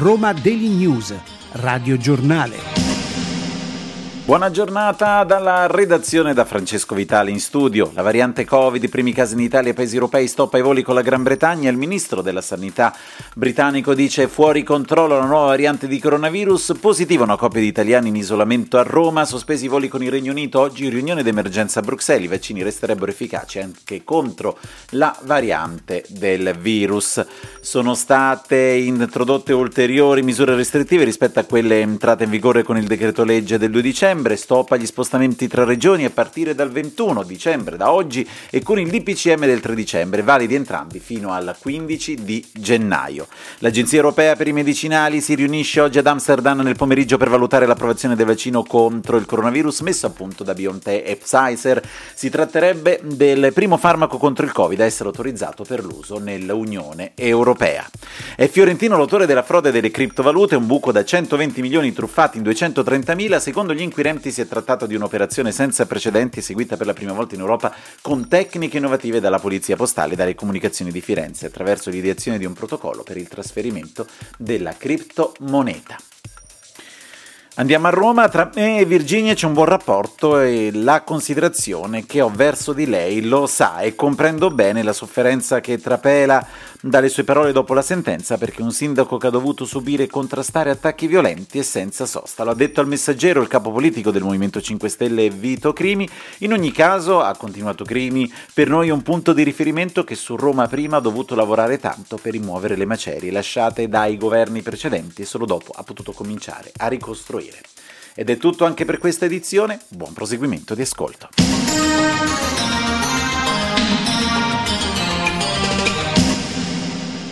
Roma Daily News, Radio Giornale. Buona giornata dalla redazione, da Francesco Vitali in studio. La variante Covid, i primi casi in Italia e paesi europei, stop ai voli con la Gran Bretagna. Il ministro della Sanità britannico dice fuori controllo la nuova variante di coronavirus. Positiva una coppia di italiani in isolamento a Roma. Sospesi i voli con il Regno Unito. Oggi riunione d'emergenza a Bruxelles. I vaccini resterebbero efficaci anche contro la variante del virus. Sono state introdotte ulteriori misure restrittive rispetto a quelle entrate in vigore con il decreto legge del 2 dicembre. Stop agli spostamenti tra regioni a partire dal 21 dicembre, da oggi, e con il DPCM del 3 dicembre, validi entrambi fino al 15 di gennaio. L'Agenzia Europea per i Medicinali si riunisce oggi ad Amsterdam nel pomeriggio per valutare l'approvazione del vaccino contro il coronavirus messo a punto da BioNTech e Pfizer. Si tratterebbe del primo farmaco contro il Covid a essere autorizzato per l'uso nell'Unione Europea. È fiorentino l'autore della frode delle criptovalute, un buco da 120 milioni truffati in 230.000. Secondo gli inquirenti si è trattato di un'operazione senza precedenti eseguita per la prima volta in Europa con tecniche innovative dalla Polizia Postale e dalle Comunicazioni di Firenze attraverso l'ideazione di un protocollo per il trasferimento della criptomoneta. Andiamo a Roma, tra me e Virginia c'è un buon rapporto e la considerazione che ho verso di lei lo sa, e comprendo bene la sofferenza che trapela dalle sue parole dopo la sentenza, perché un sindaco che ha dovuto subire e contrastare attacchi violenti e senza sosta. Lo ha detto al Messaggero il capo politico del Movimento 5 Stelle Vito Crimi. In ogni caso, ha continuato Crimi, per noi è un punto di riferimento che su Roma prima ha dovuto lavorare tanto per rimuovere le macerie lasciate dai governi precedenti e solo dopo ha potuto cominciare a ricostruire. Ed è tutto anche per questa edizione, buon proseguimento di ascolto.